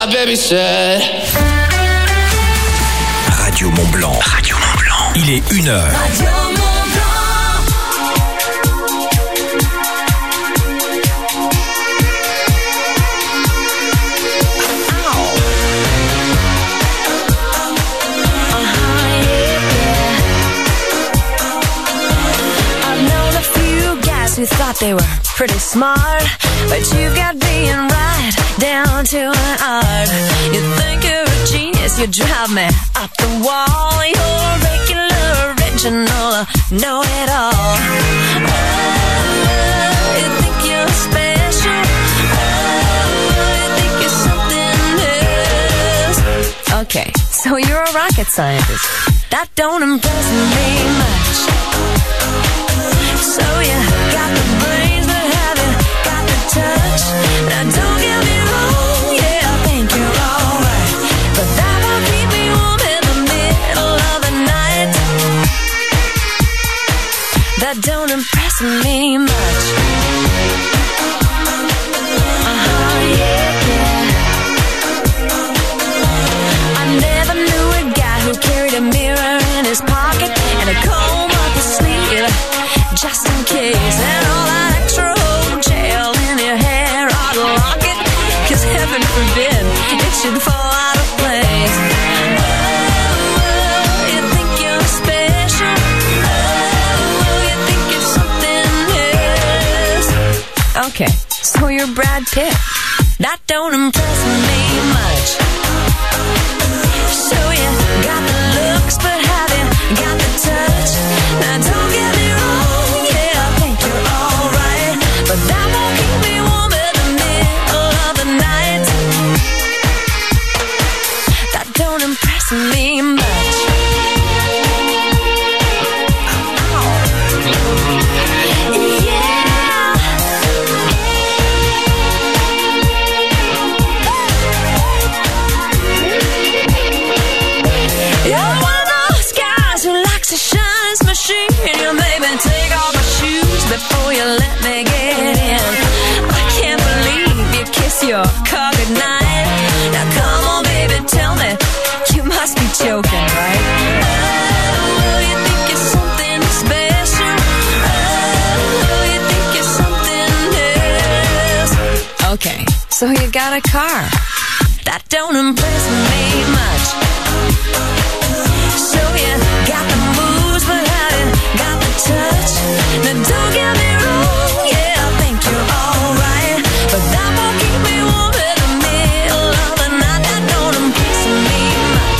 baby said. Radio Mont Blanc. Radio Mont Blanc. Il est 1h. Radio Mont Blanc. I've known a few guys who thought they were pretty smart, but you've got being right down to an art. You think you're a genius, you drive me up the wall. You're a regular, original, know-it-all. Oh, you think you're special. Oh, you think you're something else. Okay, so you're a rocket scientist. That don't impress me much. So you got the brains, but have you got the touch? Now don't get me wrong, yeah, I think you're alright, but that won't keep me warm in the middle of the night. That don't impress me much. Yeah, yeah. I never knew a guy who carried a mirror in his pocket and a comb up his sleeve, just in case, and all that extra old gel in your hair ought to lock it, 'cause heaven forbid it should fall out of place. Oh, you think you're special. Oh, you think you're something else. Okay, so you're Brad Pitt. That don't impress me much. So you got the looks, but have you got the touch? Now don't get me wrong, yeah, I think you're alright, but that won't keep me warm in the middle of the night. That don't impress me much. You're one of those guys who likes a shines machine. You made me take off my shoes before you let me get in. I can't believe you kiss your car goodnight. Now come on, baby, tell me, you must be joking, right? Oh, you think you're something special. Oh, you think you're something else. Okay, so you got a car. That don't impress me much. So you got the moves, but have you got the touch? Now don't get me wrong, yeah, I think you're alright, but that won't keep me warm in the middle of the night. That don't impress me much.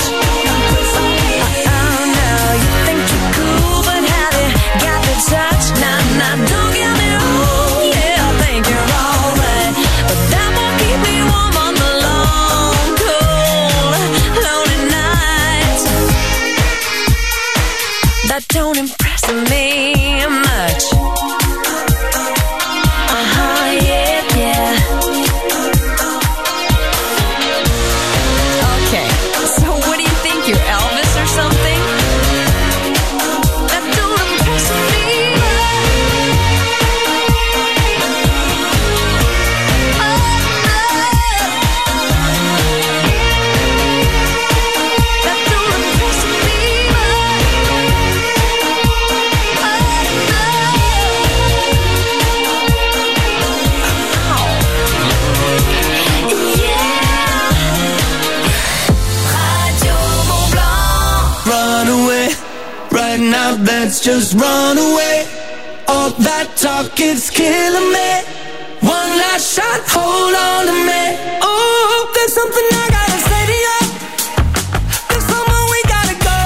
Oh no, you think you're cool, but have you got the touch? Now don't get me wrong, yeah, I think you're alright, but that won't keep me warm on the long, cold, lonely nights. That don't impress me much. Yeah, yeah. Okay, so what do you think, you're Elvis or something? That don't impress me That don't impress me Right now, let's just run away. All that talk is killing me. One last shot, hold on to me. Oh, there's something I gotta say to you. There's somewhere we gotta go.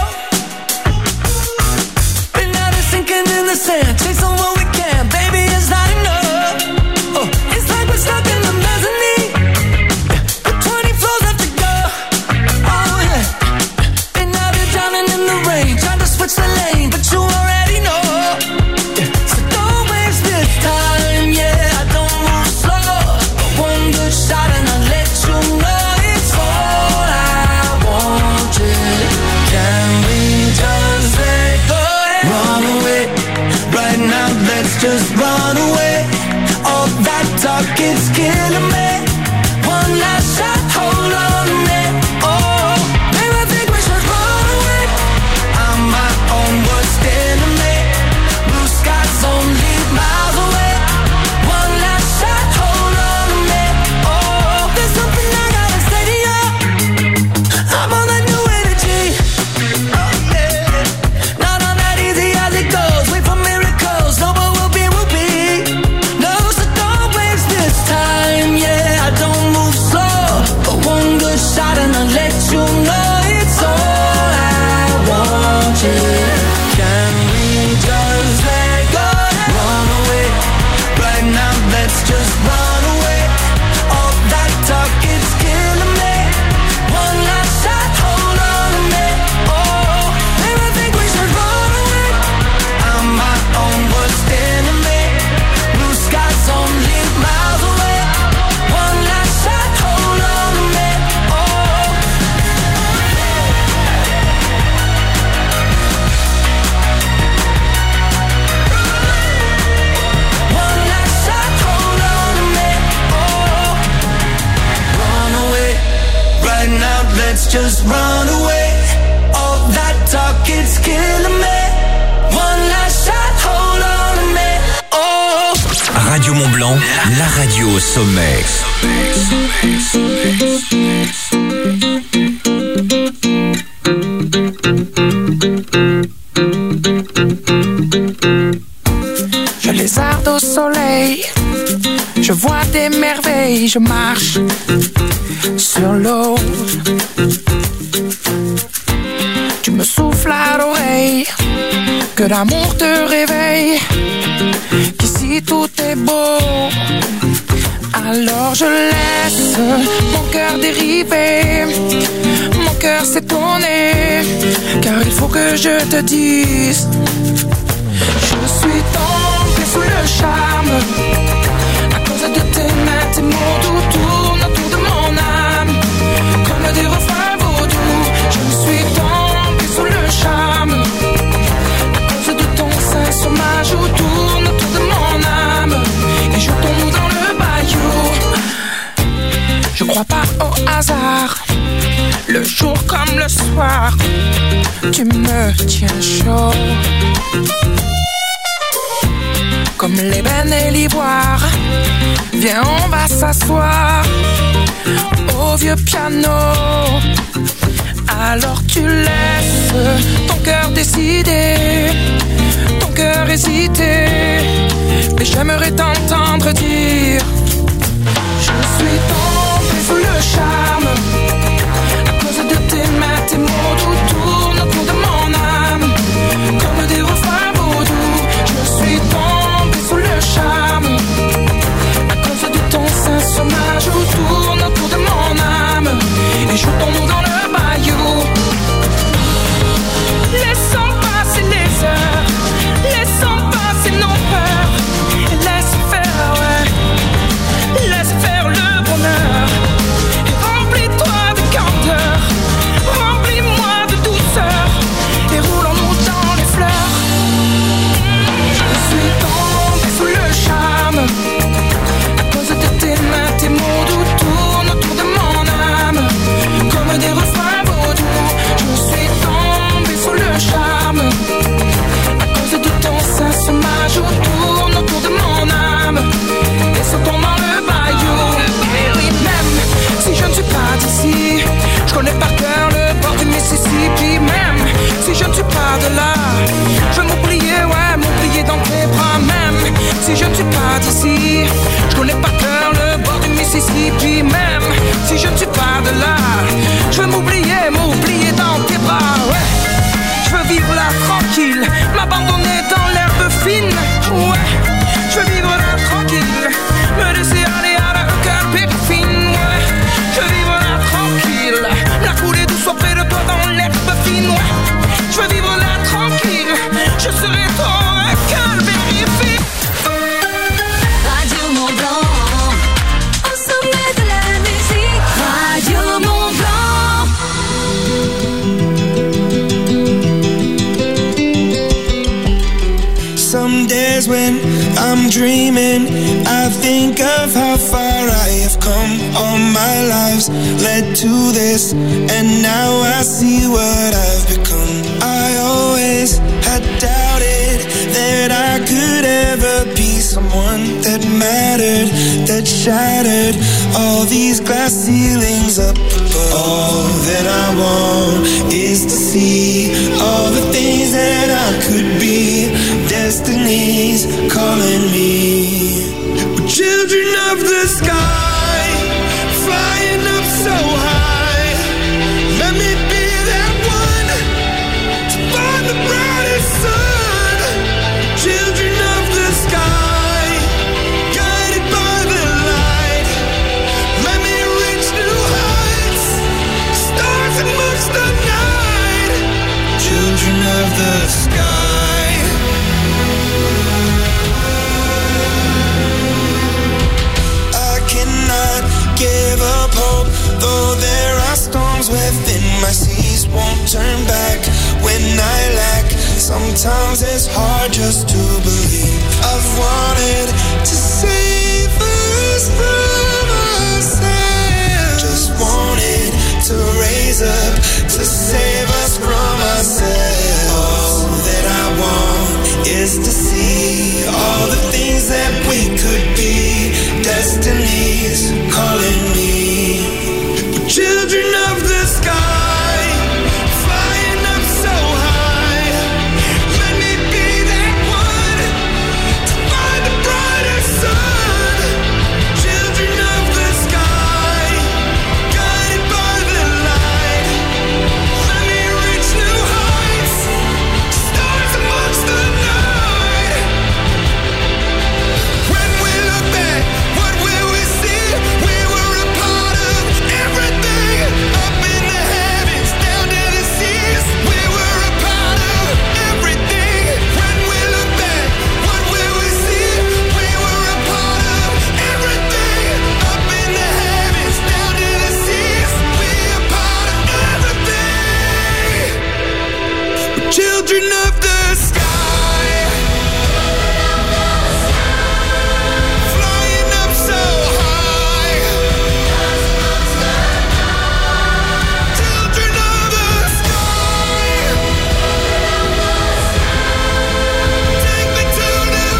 Been out of sinking in the sand, chasing what we can. Baby, it's not enough. Oh, it's like we're stuck in the mezzanine. The 20 floors left to go. Oh yeah. Been out here drowning in the rain, trying to switch the lane, but you already know. So don't waste this time, yeah. I don't move slow. One good shot and I'll let you know. let's just run away. All that talk, it's killing me. One last shot, hold on a minute. Oh. Radio Mont Blanc, la radio au sommet. Je lézarde au soleil, je vois des merveilles, je marche sur l'eau. Tu me souffles à l'oreille, que l'amour te réveille, qu'ici tout est beau. Alors je laisse mon cœur dériver, mon cœur s'étonner, car il faut que je te dise, je suis tombée sous le charme, à cause de tes mains, tes mots doux tournent autour de mon âme, comme des refrains vaudous. Je suis tombée sous le charme, à cause de ton sein sur ma joue, tourne autour de mon âme, et jetons-nous dans le bayou. Je crois pas au hasard, le jour comme le soir, tu me tiens chaud. Comme l'ébène et l'ivoire, viens on va s'asseoir au vieux piano. Alors tu laisses ton cœur décider, ton cœur hésiter, mais j'aimerais t'entendre dire, je suis tombée sous le charme, à cause de tes mains, tes mots doux tournent autour de mon âme, comme des refrains vaudous. Je suis tombée sous le charme, à cause de ton sein sur ma joue, tourne autour de mon âme, et jetons-nous dans le bayou. Laissons passer les heures, laissons passer nos peurs, et laisse faire, ouais, laisse faire le bonheur, et remplis-toi de candeur, remplis-moi de douceur, et roulons-nous dans les fleurs. Je suis tombée sous le charme, à cause de tes mains, tes mots doux tournent autour de mon âme, comme des refrains vaudous. Je suis tombée sous le charme, à cause de ton sein sur ma joue, tourne autour de mon âme, et sautons dans le bayou. Et oui, même si je ne suis pas d'ici, je connais par cœur le bord du Mississippi. Même si je ne suis pas de là, je veux m'oublier, ouais, m'oublier dans tes bras. Même si je ne suis pas d'ici, je connais par cœur le bord du Mississippi. Même si je ne suis pas de là, je veux m'oublier, m'oublier dans tes bras, ouais. Je veux vivre là tranquille, m'abandonner dans l'herbe fine, ouais. Je veux vivre là tranquille, me laisser aller à la cœur périfine, ouais. Je veux vivre là tranquille, la couler douce auprès de toi dans l'herbe fine, ouais. Je veux vivre là tranquille, je serai ton cœur vérifié. Radio Mont Blanc, au sommet de la musique. Radio Mont Blanc. Some days when I'm dreaming, I think of how far I have come. All my lives led to this, and now I see what I've become. I always had doubted that I could ever be someone that mattered, that shattered all these glass ceilings up above. All that I want is to see all the things that I could be. Destiny's calling me. We're children of the sky, flying up so high. Let me be that one to find the brightest sun. Children of the sky, guided by the light. Let me reach new heights, stars amongst the night. Children of the sky. Give up hope, though there are storms within my seas. Won't turn back when I lack. Sometimes it's hard just to believe. I've wanted to save us from ourselves. Just wanted to raise Children of the sky, flying up so high. Let me be that one to find the brighter sun. Children of the sky, guided by the light. Let me reach new heights, stars amongst the night. When we look back, what will we see? We were a part of everything, up in the heavens, down to the seas. We were a part of everything. When we look back, what will we see? We were a part of everything, up in the heavens, down to the seas. We are part of everything. We're children of the sky, flying up so high. Children of the sky, take me to new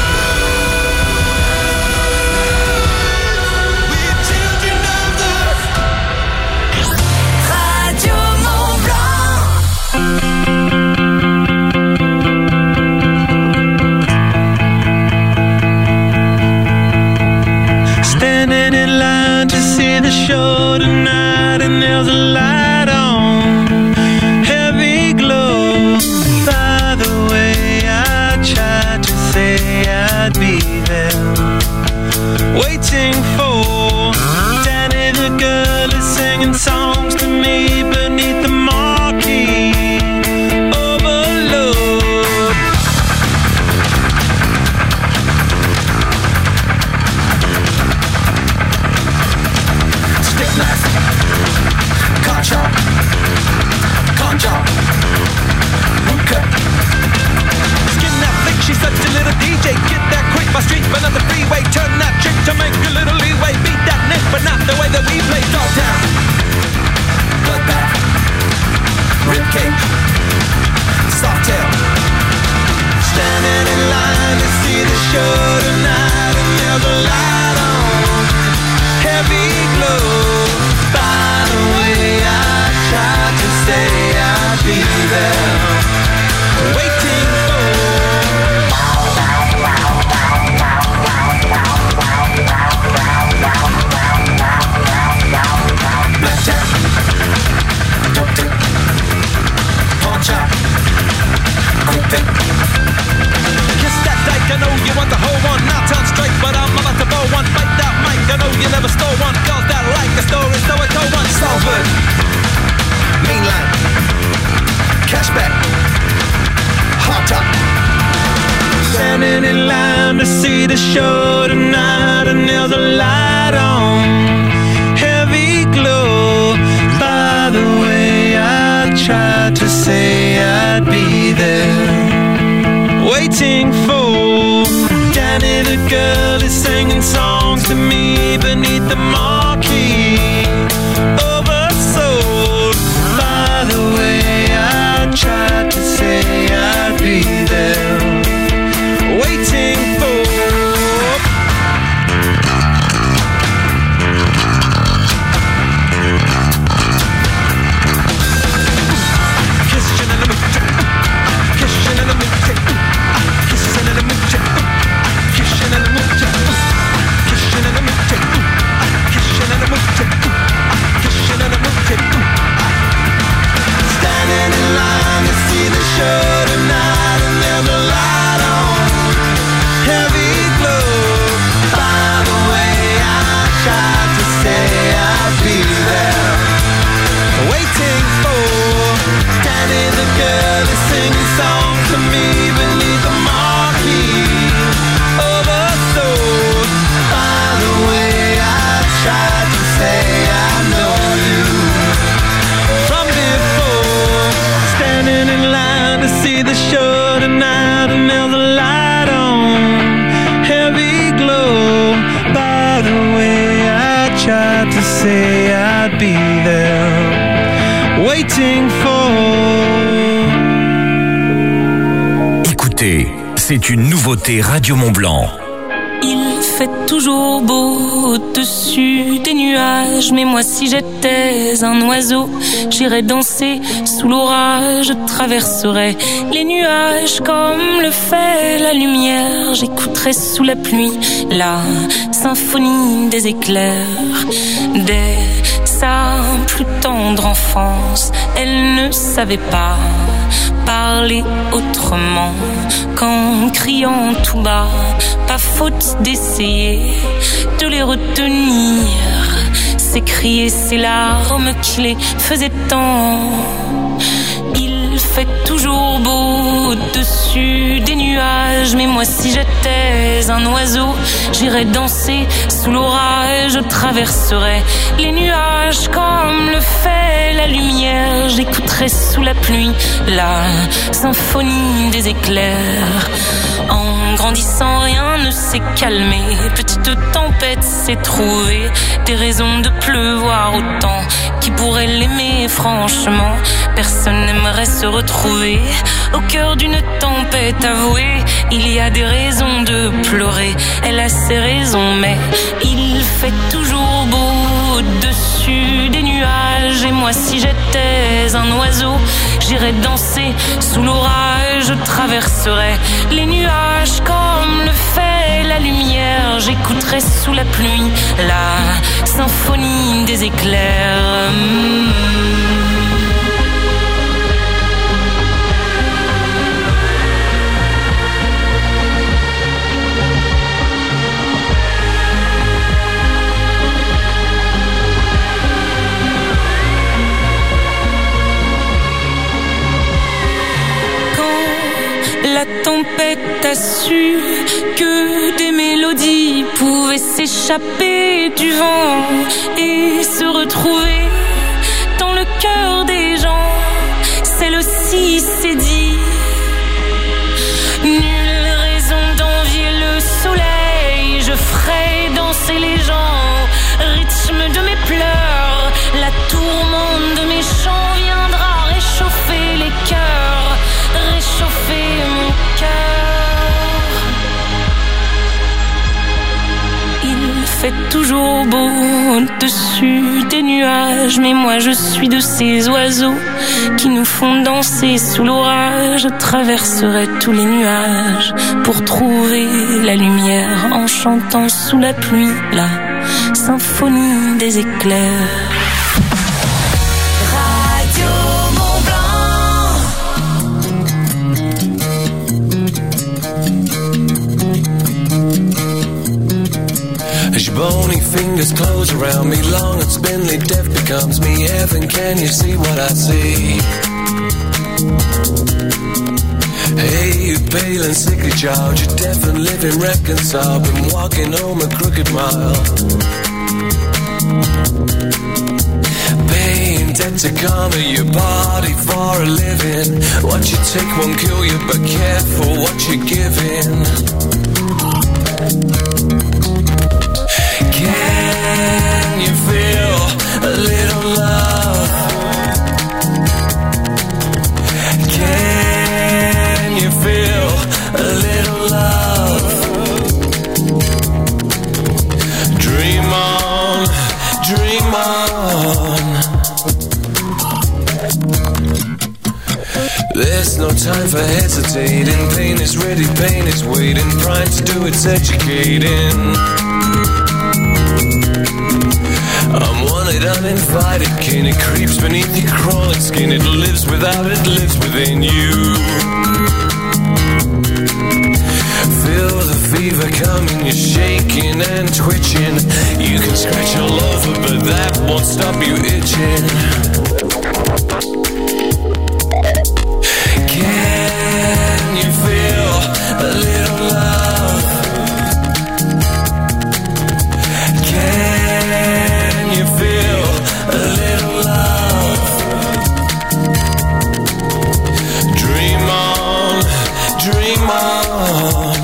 heights. We're children of the Radio Mont Blanc. Standing in line to see the show tonight, and there's a light on, heavy glow. By the way, I tried to say I'd be there, waiting for Danny the girl is singing songs to me beneath the marquee. Overload. Stick knife, car chop, con chop, root cut. Skin that flick, she's such a little DJ. Get that quick, my street, but not the freeway. Turn that trick to make a little leeway. Beat that nick, but not the way that we play. Dog down, bloodbath, rib cage, soft tail. Standing in line to see the show tonight, and there's a light on, heavy glow. By the way, I tried to say I'd be there, waiting for black tap, dope tip, pawn chop, quick pick. Kiss that dyke, I know you want the whole one. Now turn straight, but I'm about to bow one. Bite that mic, I know you never stole one. Girls that like the story, so I told one. Salford, mainline, cashback, hot top. Standing in line to see the show tonight, and there's a light on, heavy glow. By the way, I tried to say I'd be there, waiting for Danny the girl is singing songs to me beneath the marquee. Oversold. By the way, I tried to say I'd be there, waiting for standing in line to see the show tonight, and there's a light on, heavy glow. By the way, I tried to say I'd be there, waiting for Danny the girl to sing songs to me beneath the marquee. Oversold. By the way, I tried to say I know you from before. Standing in line to see the show tonight, and there's a light on, heavy glow. By the way, I tried to say I'd be there, waiting for. Écoutez, c'est une nouveauté Radio Mont Blanc. Il fait toujours beau au-dessus des nuages. Mais moi si j'étais un oiseau, j'irais danser sous l'orage. Je traverserais les nuages comme le fait la lumière. J'écouterais sous la pluie la symphonie des éclairs. Dès sa plus tendre enfance, elle ne savait pas parler autrement qu'en criant tout bas. Pas faute d'essayer de les retenir, ces cris et ces larmes qui les faisaient tant. Il fait toujours beau au-dessus des nuages. Mais moi si j'étais un oiseau, j'irais danser sous l'orage. Je traverserais les nuages comme le fait la lumière. J'écouterais sous la pluie la symphonie des éclairs. En grandissant, rien ne s'est calmé. Petite tempête s'est trouvée des raisons de pleuvoir autant. Qui pourrait l'aimer franchement? Personne n'aimerait se retrouver au cœur d'une tempête avouée. Il y a des raisons de pleurer, elle a ses raisons, mais il fait toujours beau au-dessus des nuages. Et moi si j'étais un oiseau, j'irais danser sous l'orage. Je traverserais les nuages comme le fait la lumière. J'écouterais sous la pluie la symphonie des éclairs. La tempête a su que des mélodies pouvaient s'échapper du vent et se retrouver dans le cœur des gens. Celle-ci s'est dit: nulle raison d'envier le soleil. Je ferai danser les gens au rythme de mes pleurs. La tourmente de mes chants viendra réchauffer les cœurs, réchauffer mon cœur. Il fait toujours beau au-dessus des nuages. Mais moi je suis de ces oiseaux qui nous font danser sous l'orage. Je traverserai tous les nuages pour trouver la lumière, en chantant sous la pluie la symphonie des éclairs. Bony fingers close around me, long and spindly, death becomes me. Heaven, can you see what I see? Hey, you pale and sickly child, you're deaf and living reconciled. Been walking home a crooked mile. Pain, debt to karma, your body for a living. What you take won't kill you, but careful what you're giving. Can you feel a little love? Can you feel a little love? Dream on, dream on. There's no time for hesitating. Pain is ready, pain is waiting. Pride to do its educating. I'm wanted, uninvited kin. It creeps beneath your crawling skin. It lives without, it lives within you. Feel the fever coming, you're shaking and twitching. You can scratch all over, but that won't stop you itching. Can you feel a little love? Can you feel a little love? Dream on, dream on.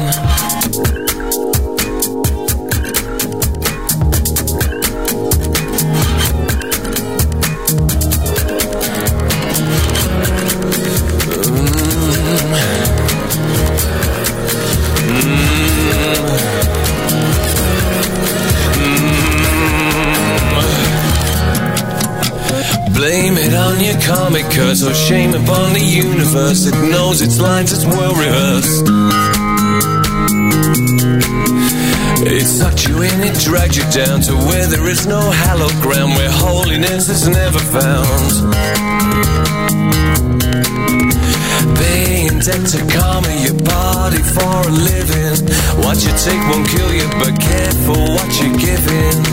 Blame it on your comic curse, or shame upon the universe. It knows its lines, it's well rehearsed. It sucked you in, it dragged you down to where there is no hallowed ground, where holiness is never found. Paying debt to karma, your body for a living. What you take won't kill you, but careful what you're giving.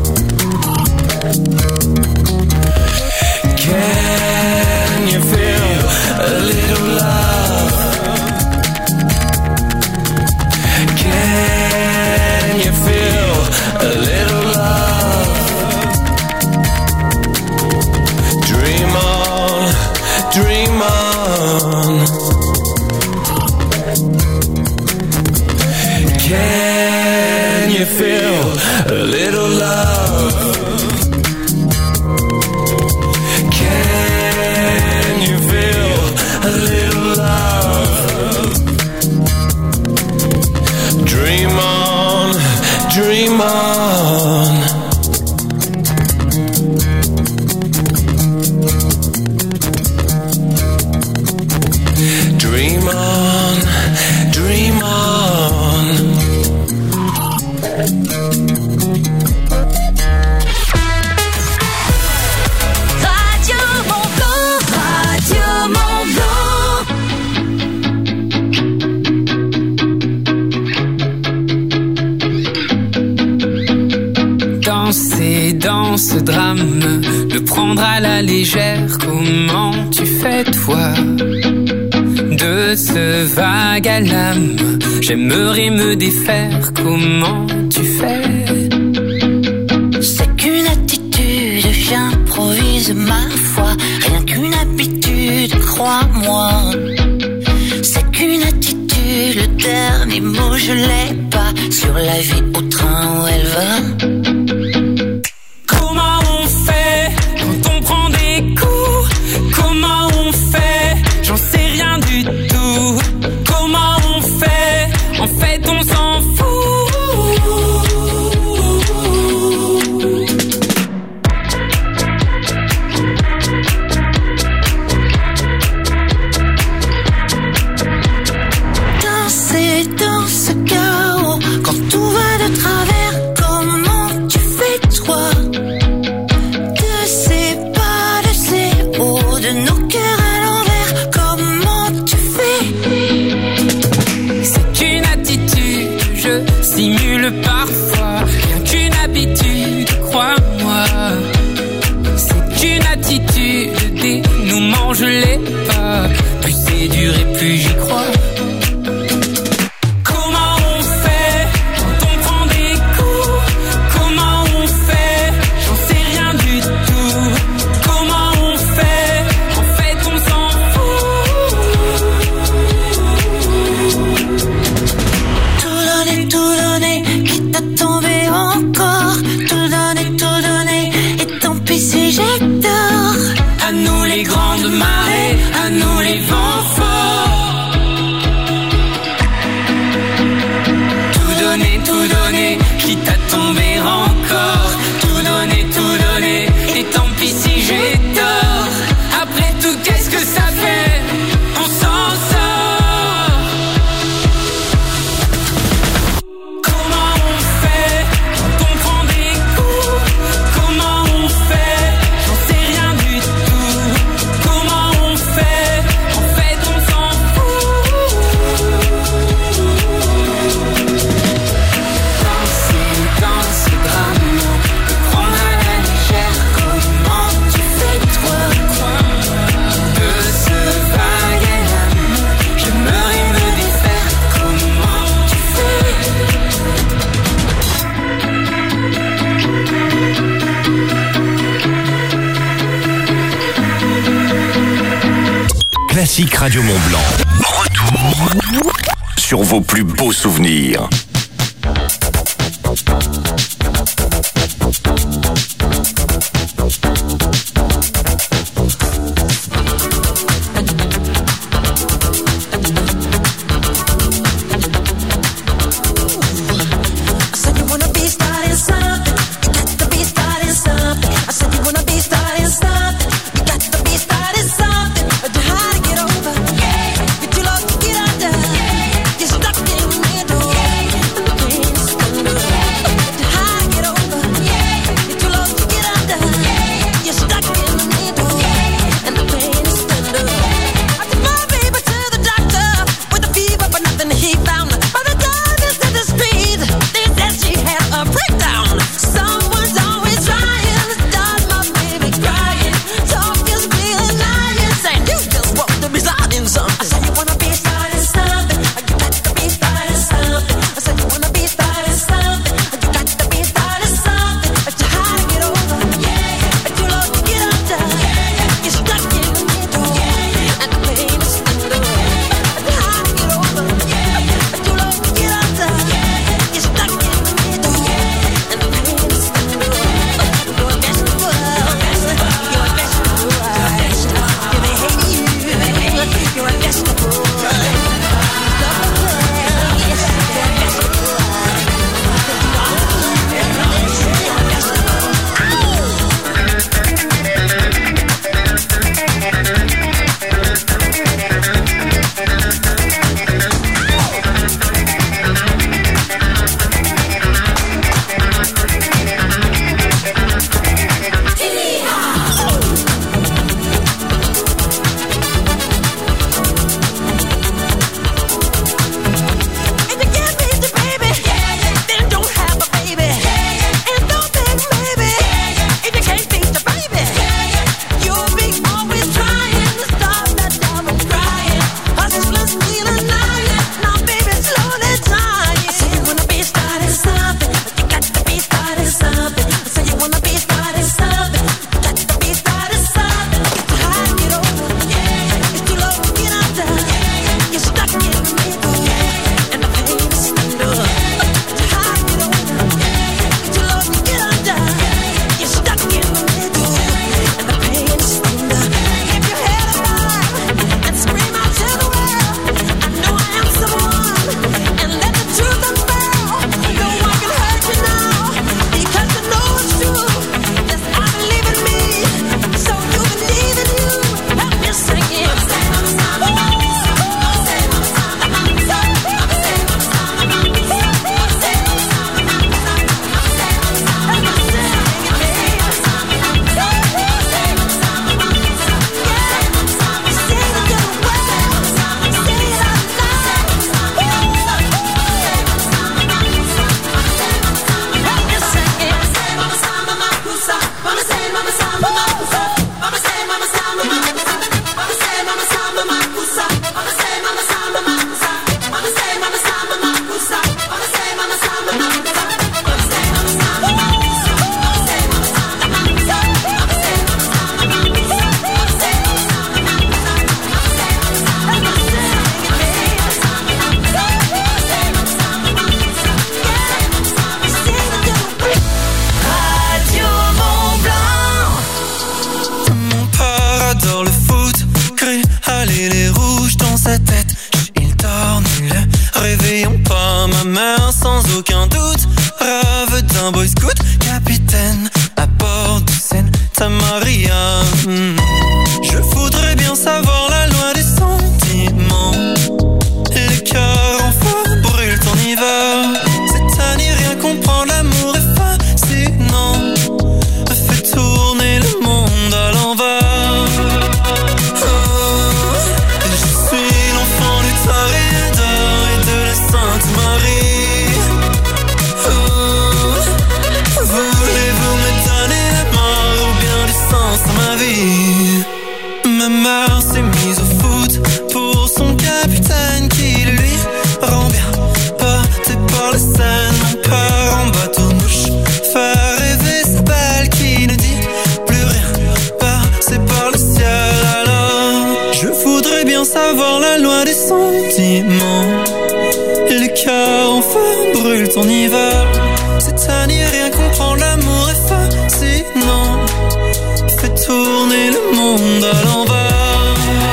Can you feel a little love? Can you feel a little love? Dream on, dream on. Can you feel a little love? Can you feel a little love? Dream on, dream on. Dream on, dream on. Radio Mont Blanc, Radio Mont Blanc. Danser dans ce drame, le prendre à la légère, comment tu fais toi? De ce vague à l'âme, j'aimerais me défaire, comment tu fais? C'est qu'une attitude, j'improvise ma foi, rien qu'une habitude, crois-moi. C'est qu'une attitude, le dernier mot je l'ai pas, sur la vie au train où elle va. Comment on fait quand on prend des coups? Comment on fait? J'en sais rien du tout. Comment on fait? En fait on s'en fout. Danser dans ce chaos, quand tout va de travers, comment tu fais toi? De ces bas, de ces hauts, de nos cœurs à l'envers, comment tu fais? C'est qu'une attitude, je simule parfois, rien qu'une habitude, crois-moi. C'est qu'une attitude, le dénouement je l'ai pas, plus c'est dur et plus j'y crois. Comment on fait quand on prend des coups? Comment on fait? J'en sais rien du tout. Comment on fait? En fait on s'en fout. Tout donner, quitte à tomber encore. Tout donner, et tant pis si j'ai tort. À nous les grandes marées, à nous les vents forts. Tout donner, quitte à tomber encore. Tout donner, et tant pis si j'ai tort. Après tout, qu'est-ce que ça fait? On s'en sort. Comment on fait quand on prend des coups? Comment on fait? J'en sais rien du tout. Comment on fait? En fait on s'en fout. Danser dans ce drame, le prendre à la légère, comment tu fais toi? De ce vague à l'âme, j'aimerais me défaire, comment tu fais? Classique Radio Mont Blanc. Retour sur vos plus beaux souvenirs. I said you wanna be starting something. l'étoile et les rouges dans sa tête. Il dort nul, réveillons pas ma mère sans aucun doute. Rêve d'un boy scout, capitaine à bord du Santa Maria. Je voudrais bien savoir la loi des sentiments. Les cœurs en feu brûlent en hiver. C'est à n'y rien comprendre, l'amour est fascinant. Fait tourner le monde à l'envers. Je suis l'enfant du Toréador et de la Sainte Marie. Voulez-vous me donner la mort ou bien du sens à ma vie? Ma mère s'est mise au foot pour son capitaine qui lui rend bien. Porté par la Seine, mon père en bateau-mouche. Faire rêver sa belle qui ne dit plus rien. Passé par le ciel alors. Je voudrais bien savoir la loi des sentiments. Les cœurs en feu brûlent en hiver. C'est à n'y rien comprendre, l'amour est fascinant. Fait tourner le monde à l'envers.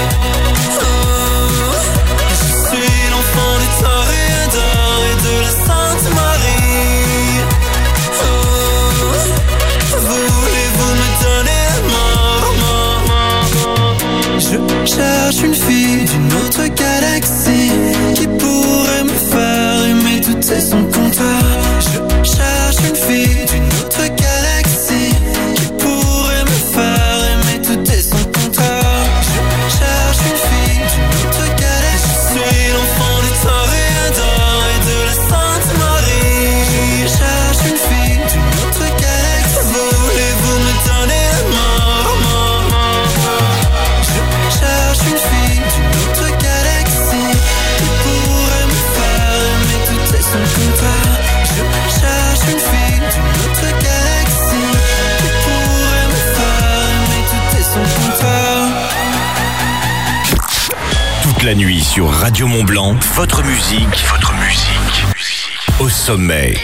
Je suis l'enfant du Toréador et de la Sainte Marie. Voulez-vous me donner la mort? Je cherche une fille d'une autre galaxie qui pourrait me faire aimer tout est son compteur. Je cherche une fille d'une autre galaxie qui pourrait me faire aimer tout est son compteur. Je cherche une fille d'une autre galaxie. Je suis l'enfant du Toréador et de la Sainte Marie. Je cherche une fille d'une autre galaxie. Voulez-vous me donner la mort? Je cherche une fille d'une autre galaxie qui pourrait me faire aimer tout est son compteur. Je cherche une fille d'une autre galaxie qui pourrait me faire aimer tout est son compteur. Toute la nuit sur Radio Mont-Blanc, votre musique au sommet.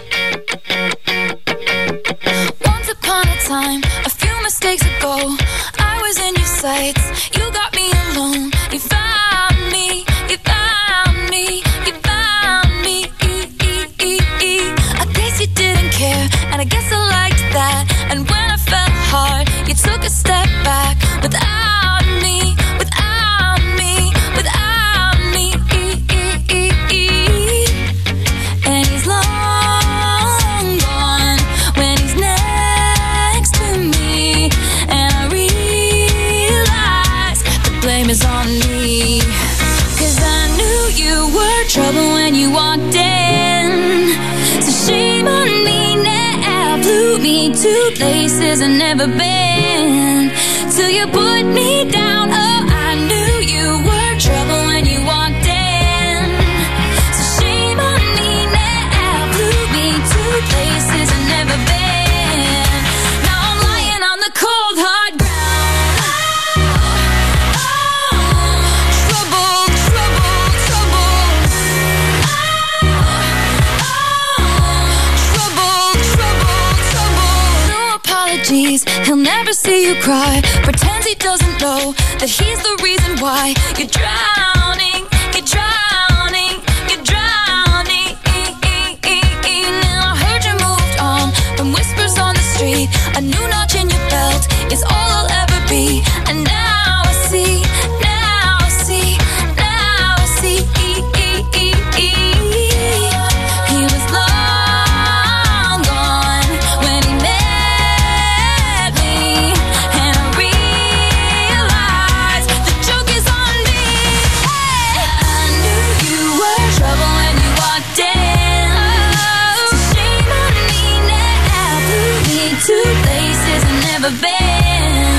Once upon a time, a few mistakes ago, I was in your sights. You got me alone. You found me. You found me. You found me. I guess you didn't care, and I guess I liked that. And when I fell hard, you took a step back without me. Without me. Without me. And he's long gone when he's next to me. And I realize the blame is on me. 'Cause I knew you were trouble when you walked in. So shame on me now. Blew me to places I've never been. Till you put me down. Oh, I knew you were trouble when you walked in. So shame on me now. Blew me to places I've never been. Now I'm lying on the cold hard ground. Trouble, trouble, trouble. Trouble, trouble, trouble. No apologies, he'll never see you cry. Pretends he doesn't know that he's the reason why you're drowning, you're drowning, you're drowning. Now I heard you moved on from whispers on the street. A new notch in your belt is all I'll ever be. And now I see, now I see, now I see. He was long gone when he met me. And I realized the joke is on me. I knew you were trouble when you walked in. So shame on me now. Blew me to places I've never been.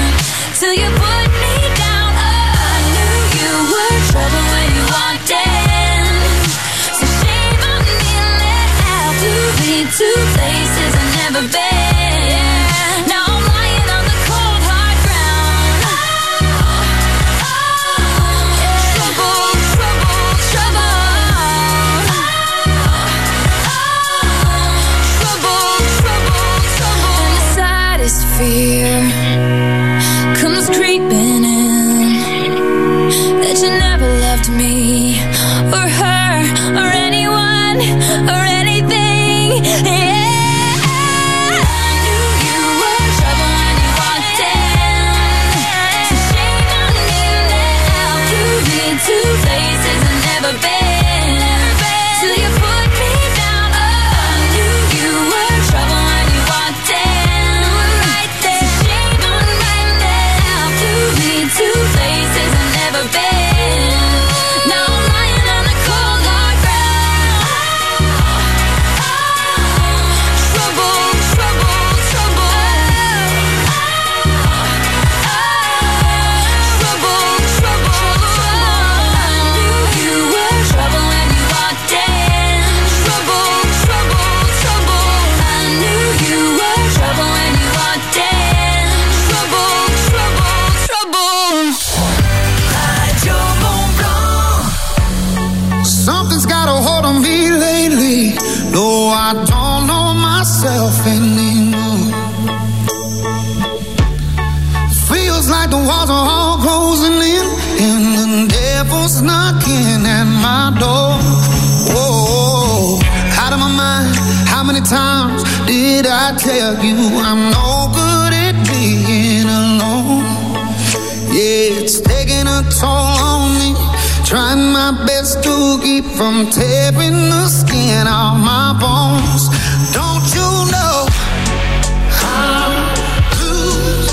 feels like the walls are all closing in, and the devil's knocking at my door. Whoa, out of my mind. How many times did I tell you I'm no good at being alone? Yeah, it's taking a toll on me, trying my best to keep from tearing the skin off my bones. Don't you know I lose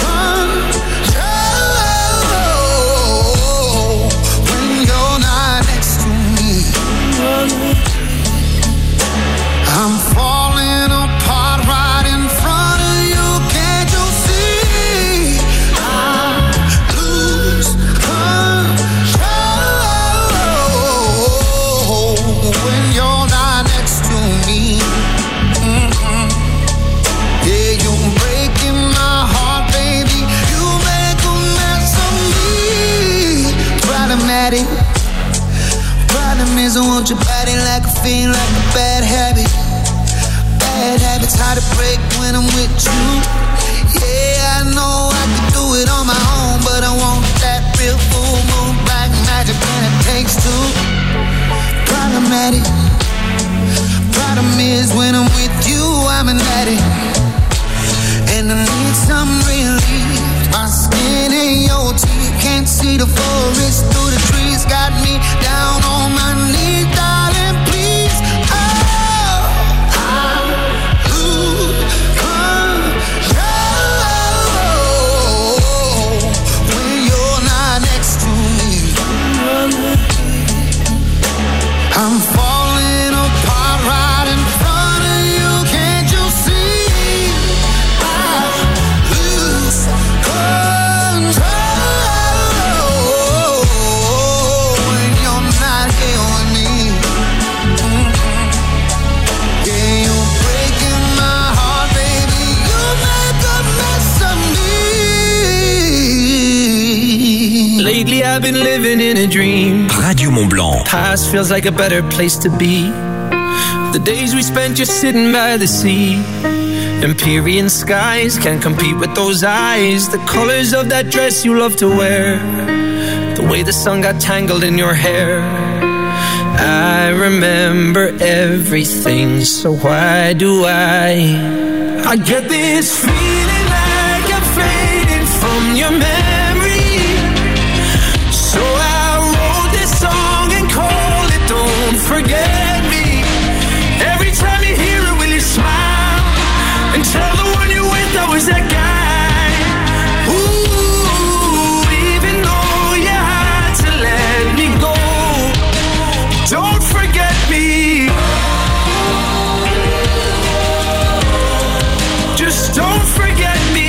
control when you're not next to me? I'm falling apart right in front of you. Can't you see? I lose control when you're not next to me. Mm-hmm. Yeah, you're breaking my heart, baby. You make a mess of me. Problematic. Problem is I want your body like a fiend, like a bad habit. Bad habits hard to break when I'm with you. Yeah, I know I can do it on my own, but I want that real full moon black magic, and it takes two. Problematic. Problem is when I'm with you, I'm an addict, and I need some relief. My skin ain't your teeth, can't see the forest through the trees. Got me down on my knees, darling, please. Oh, I lose control when you're not next to me. I'm falling apart right in front of you. Can't you see? I lose control when you're not here with me. Yeah, you're breaking my heart, baby. You make a mess of me. Lately I've been living in a dream. Radio Mont Blanc. Past feels like a better place to be. The days we spent just sitting by the sea. Empyrean skies can't compete with those eyes. The colors of that dress you love to wear. The way the sun got tangled in your hair. I remember everything, so why do I get this feeling like I'm fading from your memory. So I wrote this song and called it Don't Forget Me. Every time you hear it, will you smile and tell the one you're with I was that guy? Ooh, even though you had to let me go, don't forget me. Just don't forget me.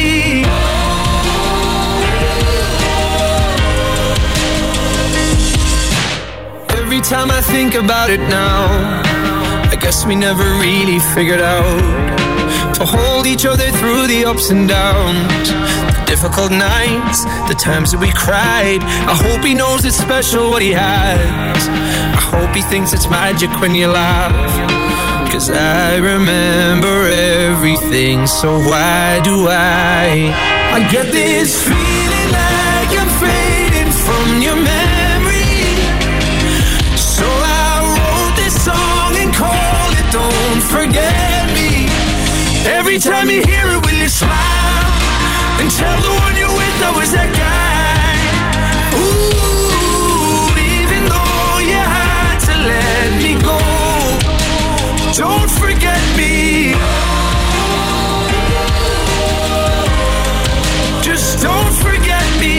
Every time I think about it now, I guess we never really figured out to hold each other through the ups and downs, the difficult nights, the times that we cried. I hope he knows it's special what he has. I hope he thinks it's magic when you laugh, 'cause I remember everything, so why do I get this feeling like I'm fading from your memory. So I wrote this song and called it Don't Forget Me. Every time you hear it, will you smile and tell the one you're with I was that guy? Ooh, even though you had to let me go, don't forget me. Just don't forget me.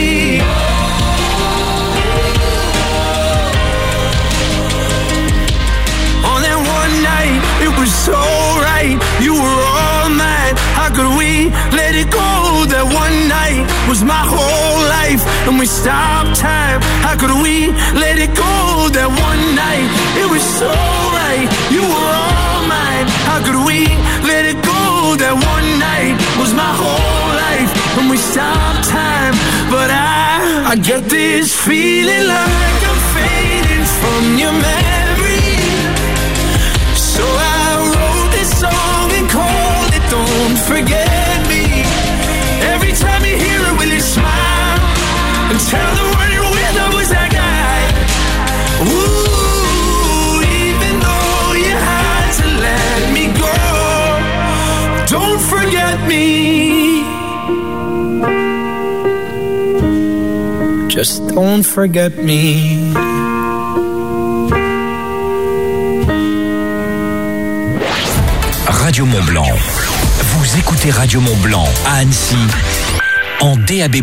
On that one night, it was so right. You were all mine. How could we let it go? That one night was my whole life, and we stopped time. How could we let it go? That one night, it was so right. You were all mine. How could we let it go? That one night was my whole life, and we stopped time. But I get this feeling like I'm fading from your memory. So I wrote this song and called it Don't Forget Me. Every time you hear it, will you smile and tell the world you're with I was that guy. Ooh, even though you had to let me go, don't forget me. Just don't forget me. Radio Mont-Blanc. Vous écoutez Radio Mont-Blanc à Annecy en DAB+.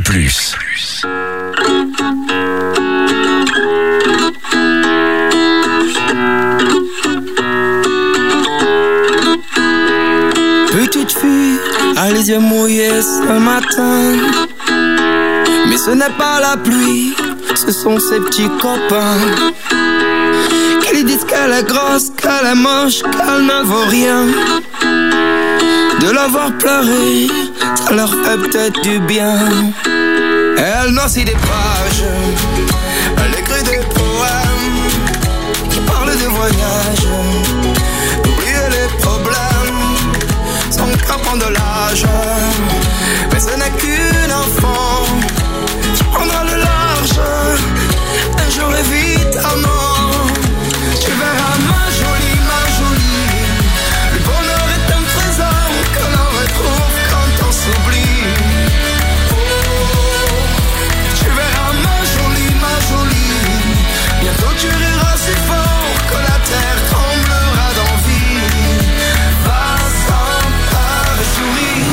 Petite fille a les yeux mouillés ce matin, mais ce n'est pas la pluie, ce sont ses petits copains qui lui disent qu'elle est grosse, qu'elle est moche, qu'elle ne vaut rien. De la voir pleurer, ça leur fait peut-être du bien. Elle noircit des pages, elle écrit des poèmes qui parlent de voyage, d'oublier les problèmes, son cœur prend de l'âge. Mais ce n'est qu'une enfant qui prendra le large un jour évidemment. Tu verras ma jolie, le bonheur est un trésor que l'on retrouve quand on s'oublie. Oh, tu verras ma jolie, bientôt tu riras si fort que la terre tremblera d'envie. Va-t'en par et souris.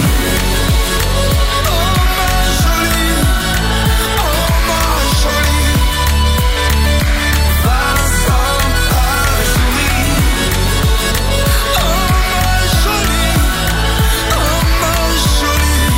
Oh ma jolie, va-t'en par et souris. Oh ma jolie.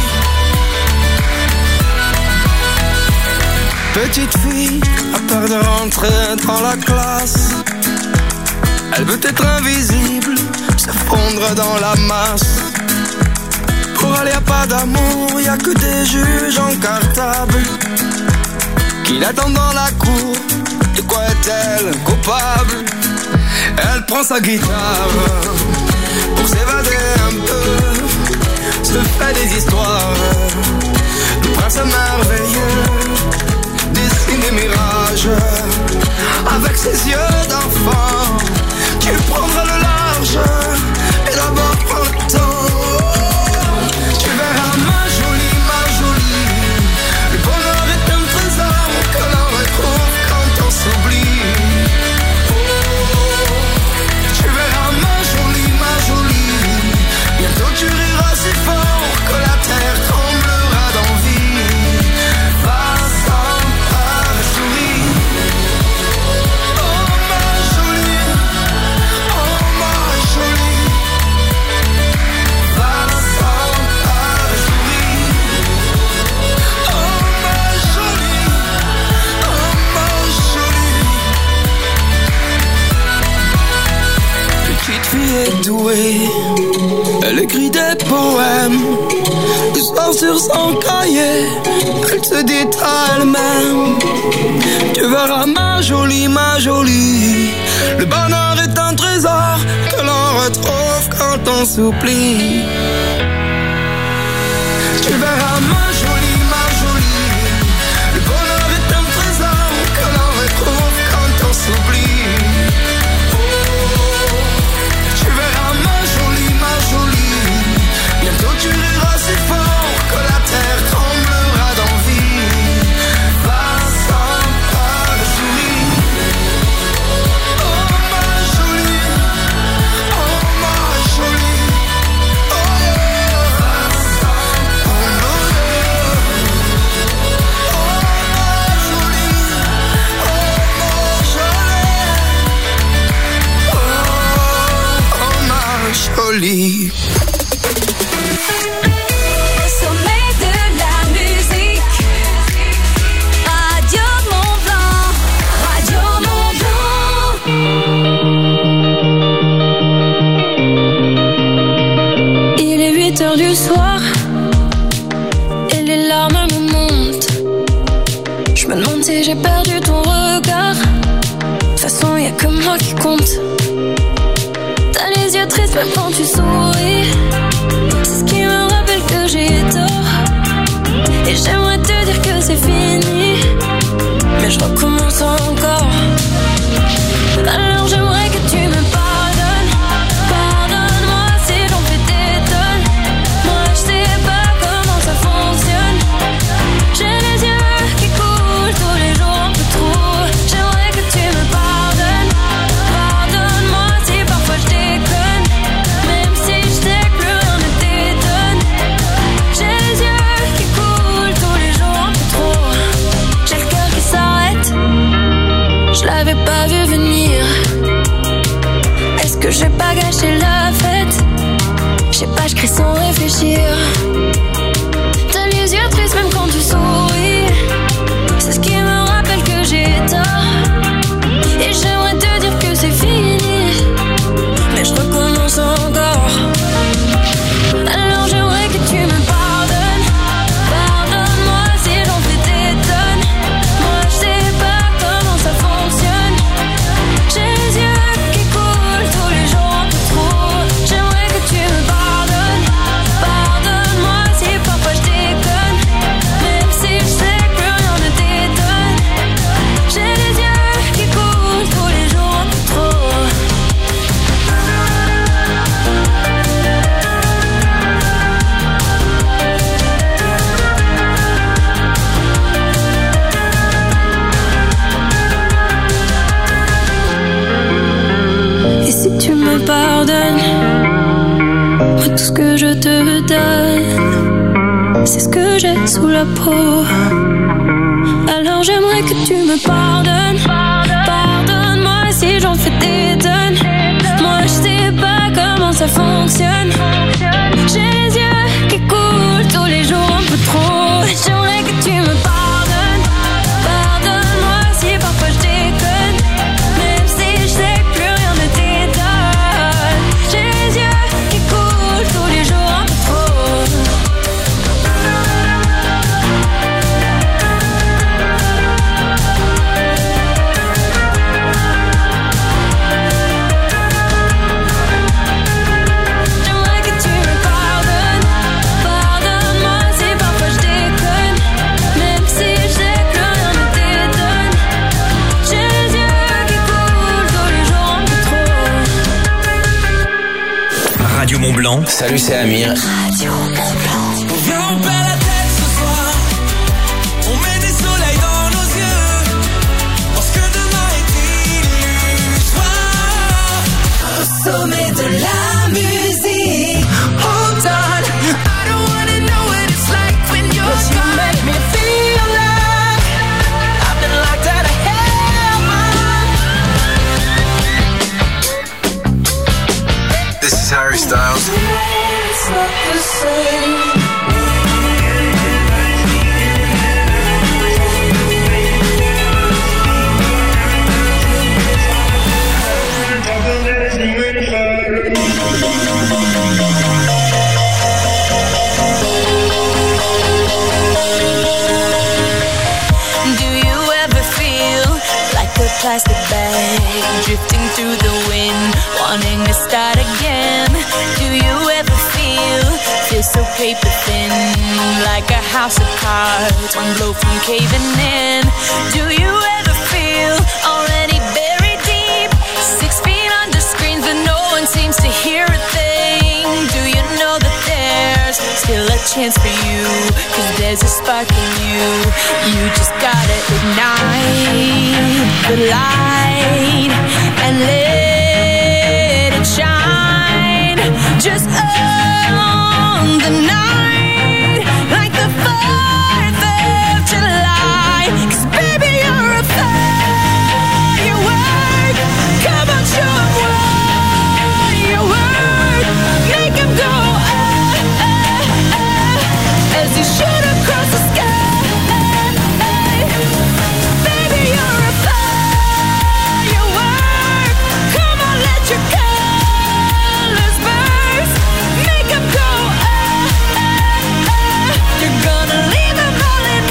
Petite fille a peur de rentrer dans la classe. Elle veut être invisible, se fondre dans la masse. Pour elle y a pas d'amour, y a que des juges en cartable qui l'attendent dans la cour. De quoi est-elle coupable? Elle prend sa guitare pour s'évader un peu, se fait des histoires. Le prince merveilleux dessine des mirages avec ses yeux d'enfant. Tu prendras le large et d'abord prends le temps. Tu verras ma jolie, le bonheur est un trésor que l'on retrouve quand on s'oublie. Oh, tu verras ma jolie, bientôt tu riras si fort que la terre tremblera d'envie. Va-t'en par et souris. Oh ma jolie, va-t'en par et souris. Oh ma jolie, petite fille est douée, elle écrit des poèmes, le soir sur son cahier, elle se dit à elle-même. Tu verras ma jolie, le bonheur est un trésor que l'on retrouve quand on s'oublie. Tu verras ma jolie, le bonheur est un trésor que l'on retrouve quand on s'oublie. Oh, tu verras ma jolie, bientôt tu riras si fort que la terre tremblera d'envie. Va-t'en par et souris. Oh ma jolie, oh va-t'en par jolie. Au sommet de la musique, Radio Mont-Blanc, Radio Mont-Blanc. Il est 8h du soir et les larmes me montent. Je me demande si j'ai perdu ton regard. De toute façon, y a que moi qui compte. T'as les yeux tristes même quand tu souris. C'est ce qui me rappelle que j'ai tort. Et j'aimerais te dire que c'est fini. tout ce que je te donne, c'est ce que j'ai sous la peau. Alors j'aimerais que tu me pardonnes. Pardonne-moi si j'en fais des tonnes. Moi je sais pas comment ça fonctionne. J'ai les yeux qui coulent tous les jours un peu trop. J'aimerais que tu me pardonnes. Pardonne-moi si parfois je déconne, même si je sais que plus rien ne t'étonne. J'ai les yeux qui coulent tous les jours un peu trop. J'aimerais que tu me pardonnes. Pardonne-moi si parfois je déconne, même si je sais que plus rien ne t'étonne. J'ai les yeux qui coulent tous les jours un peu trop. Radio Mont-Blanc. Salut, c'est Amir. Viens, on perd la tête ce soir. On met des soleils dans nos yeux, parce que demain est illusoire. Au sommet de la musique. Hold on, I don't wanna know what it's like when you're gone. You make me feel like I've been locked out of heaven. This is Harry Styles. It's not the same. Do you ever feel like a plastic bag drifting through the wind, wanting to start again? Do you ever feel so paper thin, like a house of cards, one blow from caving in? Do you ever feel already buried deep, 6 feet under screens but no one seems to hear a thing? Do you know that there's still a chance for you, 'cause there's a spark in you. You just gotta ignite the light and let it shine just on the night, like the 4th of July. 'Cause baby, you're a firework. Come on, show 'em what you work. Make 'em go as you shoot across the sky. Baby, you're a firework. Come on, let your colors burst. Make 'em go you're gonna leave 'em all in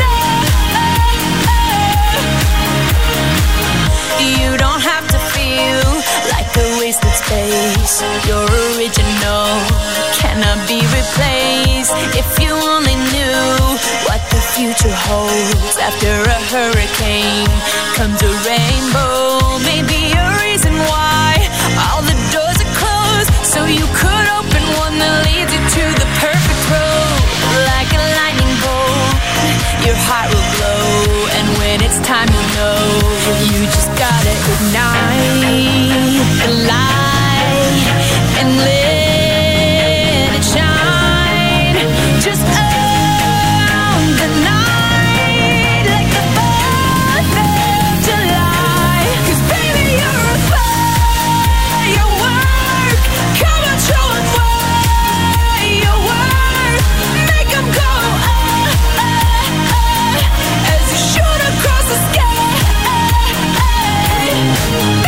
You don't have to feel like a wasted space. You're original, cannot be replaced. If you only knew what the future holds. After a hurricane comes a rainbow. Maybe a reason why all the doors are closed, so you could open one that leads you to the perfect road. Like a lightning bolt, your heart will glow, and when it's time you'll know. You just gotta ignite the light and let it shine just on the night, like the 4th of July. 'Cause baby, you're a firework. Come on, show 'em what you work. Make 'em go as you shoot across the sky.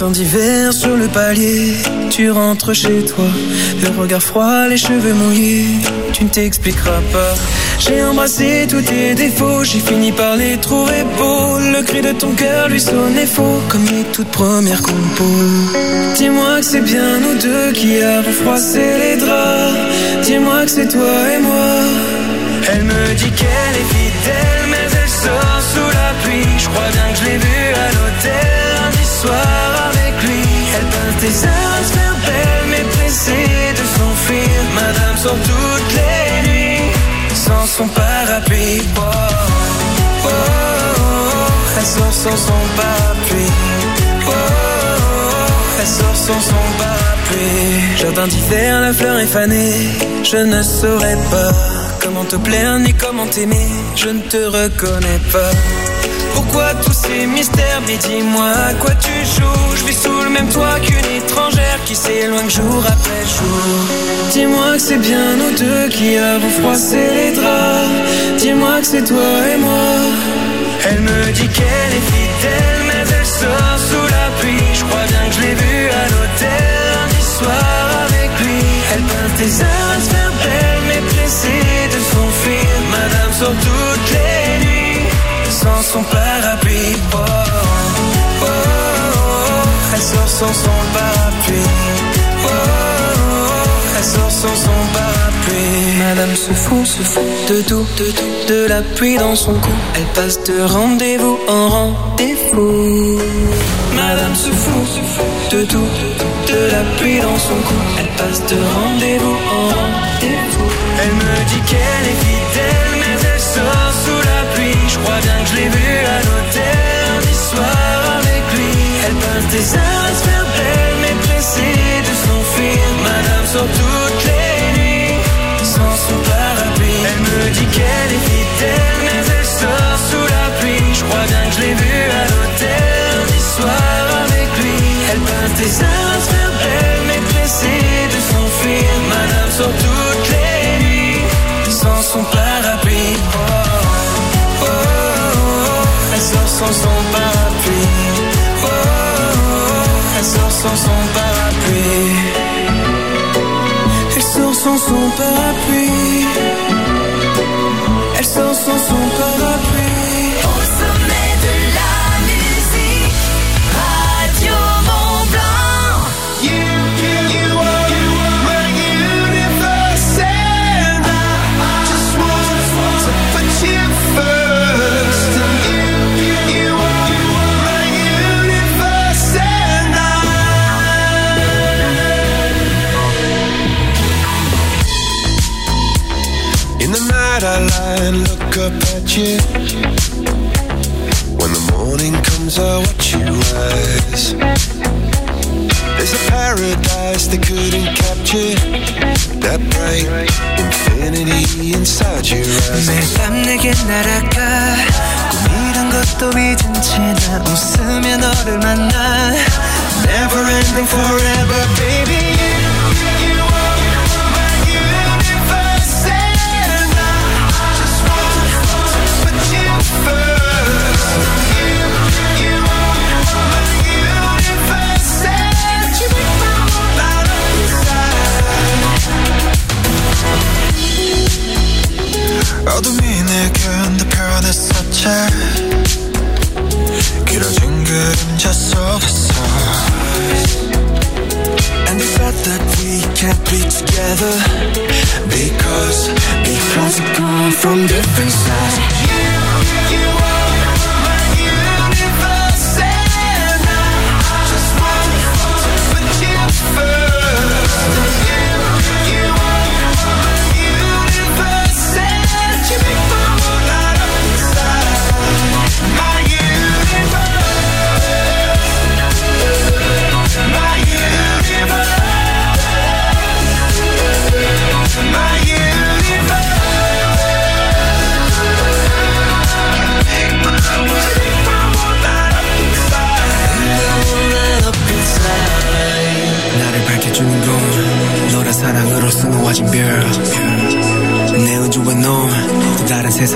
Matin d'hiver sur le palier, tu rentres chez toi, le regard froid, les cheveux mouillés, tu ne t'expliqueras pas. J'ai embrassé tous tes défauts, j'ai fini par les trouver beaux. Le cri de ton cœur lui sonnait faux, comme les toutes premières compos. Dis-moi que c'est bien nous deux qui avons froissé les draps. Dis-moi que c'est toi et moi. Elle me dit qu'elle est fidèle, mais elle sort sous la pluie. Je crois bien que je l'ai vue à l'hôtel lundi soir avec lui. Elle peint tes heures à se faire belle, mais pressée de s'enfuir. Madame sort toutes les nuits sans son parapluie. Oh, oh, oh, oh. Elle sort sans son parapluie. Oh, oh, oh. Elle sort sans son parapluie. Jardin d'hiver, la fleur est fanée. Je ne saurais pas comment te plaire ni comment t'aimer. Je ne te reconnais pas. Pourquoi tous ces mystères? Mais dis-moi à quoi tu joues. Je vis sous le même toit qu'une étrangère qui s'éloigne jour après jour. Dis-moi que c'est bien nous deux qui avons froissé les draps. Dis-moi que c'est toi et moi. Elle me dit qu'elle est fidèle, mais elle sort sous la pluie. Je crois bien que je l'ai vue à l'hôtel lundi soir avec lui. Elle peint tes heures à se faire belle, mais pressée de s'enfuir. Madame sort toutes les nuits sans son parapluie. Oh, oh, oh, oh. Elle sort sans son parapluie. Oh, oh, oh. Elle sort sans son parapluie. Madame se fout de tout, de la pluie dans son cou. Elle passe de rendez-vous en rendez-vous. Madame se fout de tout, de la pluie dans son cou. Elle passe de rendez-vous en rendez-vous. Elle me dit qu'elle est fidèle, mais elle sort sous la pluie. Je crois bien que je l'ai vue à l'hôtel lundi soir avec lui. Elle peint tes heures à se faire belle, mais pressée de s'enfuir. Madame sort toutes les nuits sans son parapluie. Elle me dit qu'elle est fidèle, mais elle sort sous la pluie. Je crois bien que je l'ai vue à l'hôtel lundi soir avec lui. Elle peint tes heures à se faire belle, mais pressée de s'enfuir. Madame sort toutes les nuits sans son parapluie. Oh, oh, oh, oh. Elle sort sans son parapluie. Oh, oh, oh. Elle sort sans son parapluie. Elle sort sans son parapluie. Elle sort sans son parapluie. Au sommet de la musique, Radio Mont-Blanc. You are my universe, and I just want to put you first. You are my universe, and In the night I lie and look up at you. When the morning comes I watch you rise. There's a paradise they couldn't capture. That bright infinity inside your eyes. 매일 밤 내게 날아가. 꿈이란 것도 잊은 채 난 웃으며 너를 만나. Never ending forever baby. you are my universe, and I just want to put you first. You are my universe, and you make my whole life inside. 어둠이 내게 편했었지. 길어진 그림자 속에서. And the fact that we can't be together because we come from different sides. You are my universe, and I just want to put you first. You are my universe, and you make my whole life inside.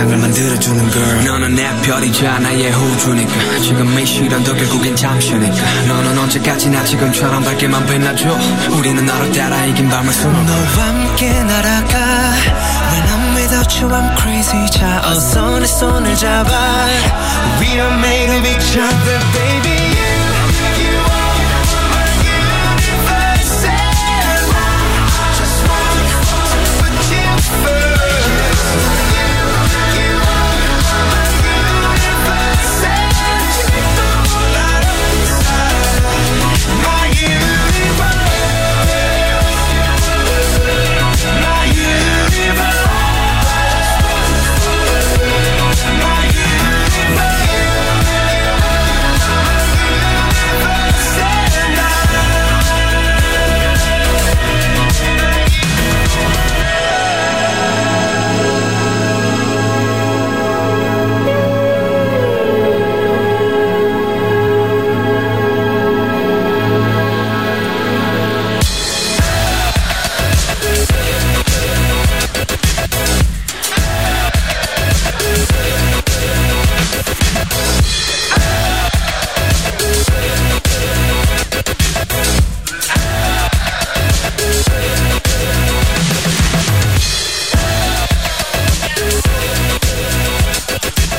세상을 만들어주는 girl 너는 내 별이자 나의 호주니까 지금 이 시련도 결국엔 잠시니까 너는 언제까지나 지금처럼 밝게만 빛나줘 우리는 너를 따라 이긴 밤을 수놓고 너와 함께 날아가 When I'm without you I'm crazy 자 어서 내 손을 잡아 We are made of each other baby